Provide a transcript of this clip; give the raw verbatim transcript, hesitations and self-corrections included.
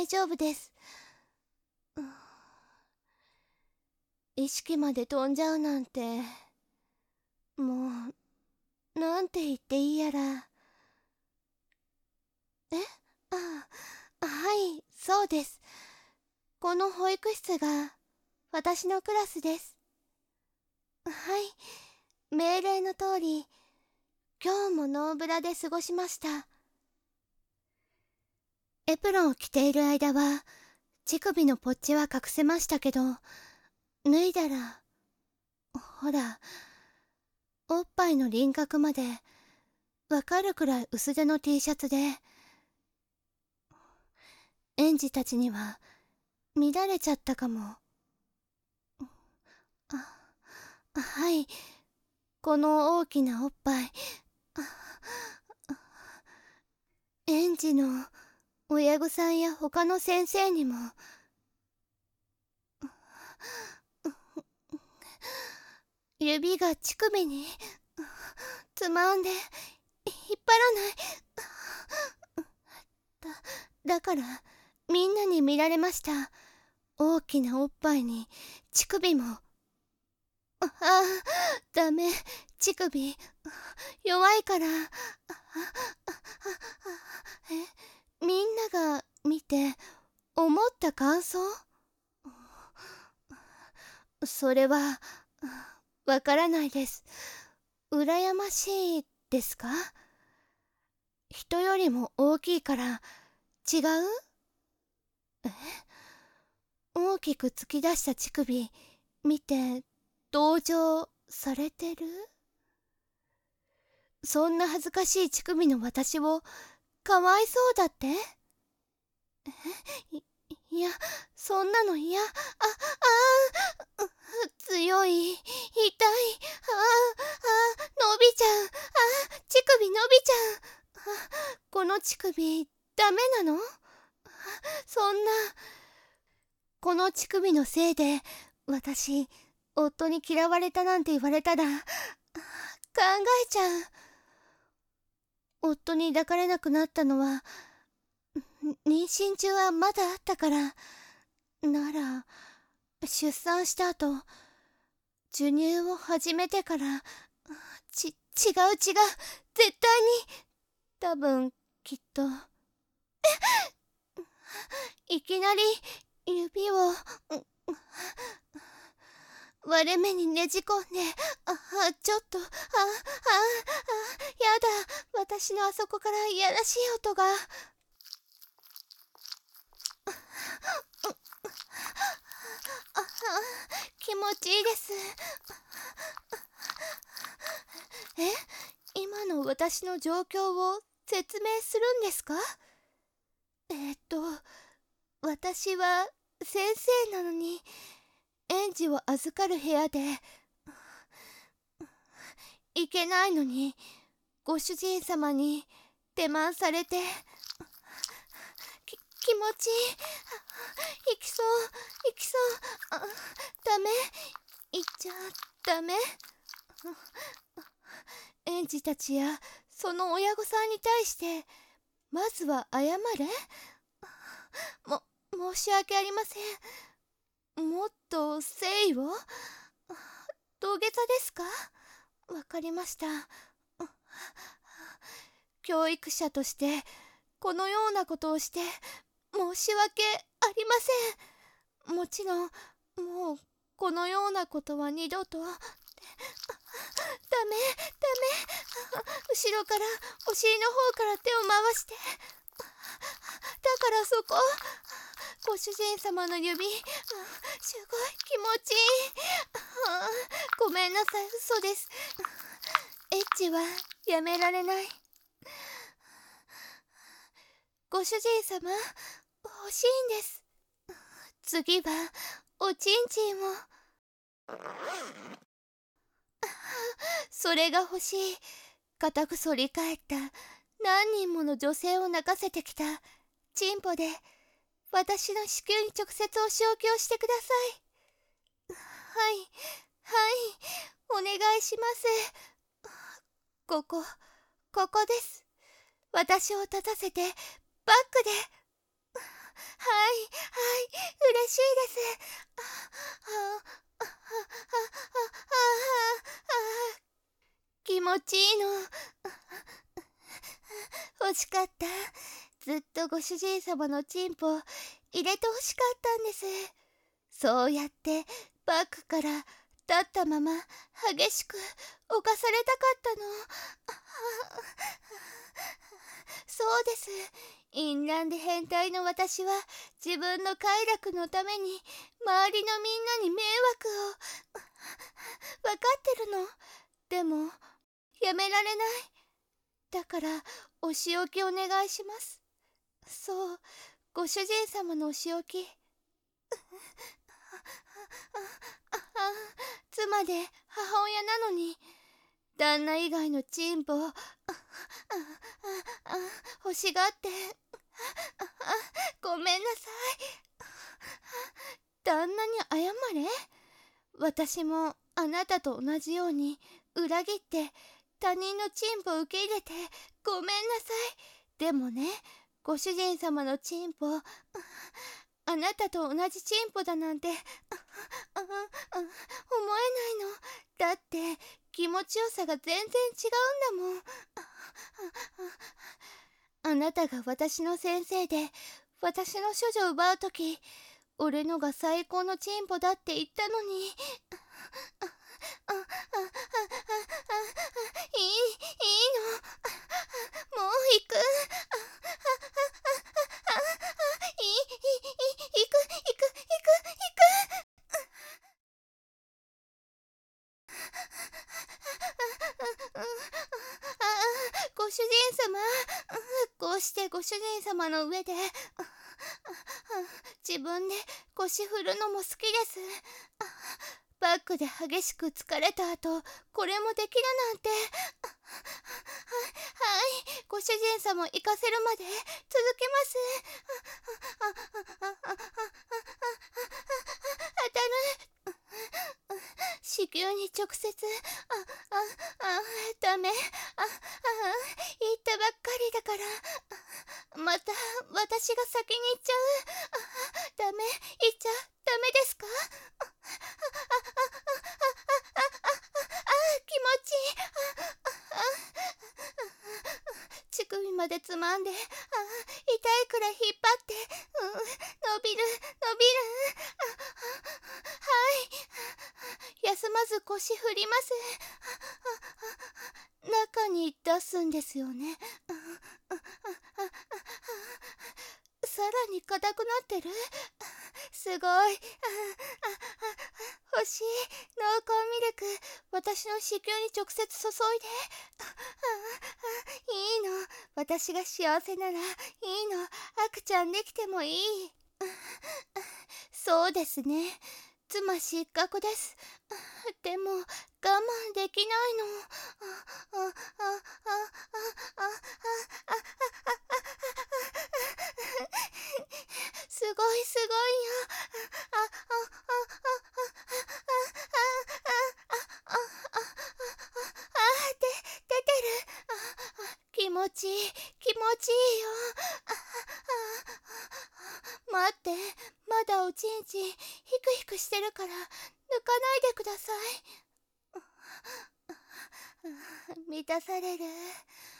大丈夫です。意識まで飛んじゃうなんて、もうなんて言っていいやら。えああ、はい、そうです。この保育室が私のクラスです。はい、命令の通り今日もノーブラで過ごしました。エプロンを着ている間は乳首のポッチは隠せましたけど、脱いだらほら、おっぱいの輪郭までわかるくらい薄手の T シャツで、園児たちには乱れちゃったかも。あ、はい、この大きなおっぱい、園児の親御さんや他の先生にも、指が乳首につまんで引っ張らないだ、だからみんなに見られました。大きなおっぱいに乳首も。ああ、ダメ、乳首弱いから。え、みんなが見て思った感想？それはわからないです。羨ましいですか？人よりも大きいから違う？え？大きく突き出した乳首見て同情されてる？そんな恥ずかしい乳首の私をかわいそうだって？えい、いや、そんなの嫌。あ、あー、強い、痛い、あー、あー、伸びちゃう、あー、乳首伸びちゃう。あ、この乳首ダメなの？そんな、この乳首のせいで私夫に嫌われたなんて言われたら考えちゃう。夫に抱かれなくなったのは妊娠中はまだあったから。なら出産した後授乳を始めてから、ち違う違う、絶対に、多分きっといきなり指を割れ目にねじ込んで、あ、ちょっと、あ、あ、あ、やだ、私のあそこからいやらしい音が。あ、気持ちいいです。え、今の私の状況を説明するんですか？えーっと、私は先生なのに、園児を預かる部屋で、いけないのに、ご主人様に手満されて、き、気持ちいい。行きそう、行きそう。あ、ダメ、行っちゃダメ。園児たちやその親御さんに対してまずは謝れ。も申し訳ありません。もっと誠意を。土下座ですか？わかりました。教育者としてこのようなことをして申し訳ありません。もちろんもうこのようなことは二度と。ダメ、ダメ。後ろから、お尻の方から手を回して。だからそこ、ご主人様の指、すごい気持ちいい。ごめんなさい、嘘です。エッチはやめられない。ご主人様、欲しいんです。次はおちんちんを。それが欲しい。固く反り返った何人もの女性を泣かせてきたチンポで私の子宮に直接お仕置きをしてください。はい、はい、お願いします。ここ、ここです。私を立たせてバックで。 はい嬉しいです。ああああああ気持ちいいの。欲しかった。ずっとご主人様のチンポ入れて欲しかったんです。そうやってバッグから立ったまま激しく侵されたかったの。そうです。淫乱で変態の私は自分の快楽のために周りのみんなに迷惑を分かってるの。でもやめられない。だからお仕置きお願いします。そう、ご主人様のお仕置き。ああ妻で母親なのに旦那以外のチンポをあああ欲しがってあごめんなさい。旦那に謝れ。私もあなたと同じように裏切って他人のチンポを受け入れてごめんなさい。でもね、ご主人様のチンポあなたと同じチンポだなんてあああ思えないの。だって気持ちよさが全然違うんだもん。あああなたが私の先生で私の処女を奪うとき俺のが最高のチンポだって言ったのにああああああいいいいのもう行くああああいいいい行く行く行く行くご主人様、こうしてご主人様の上で自分で腰振るのも好きです。バックで激しく疲れた後これもできるなんて。はい、ご主人様行かせるまで続けます。当たる。子宮に直接あああダメああ言ったばっかりだからまた私が先に行っちゃう。あダメ行っちゃダメですか。ああああああ気持ちいい。あ乳首までつまんであ痛いくらい引っ張って、うん、伸びる伸びる。はい休まず腰振ります。中に出すんですよね。さらに硬くなってる。すごい。欲しい濃厚ミルク私の子宮に直接注いで。いいの私が幸せならいいの赤ちゃんできてもいい。そうですね妻失格です。でも我慢できないの。あああああああすごいすごいよ。あああああああああで出てる。気持ちいい気持ちいいよ。待ってまだおちんちんヒクヒクしてるから抜かないでください。満たされる。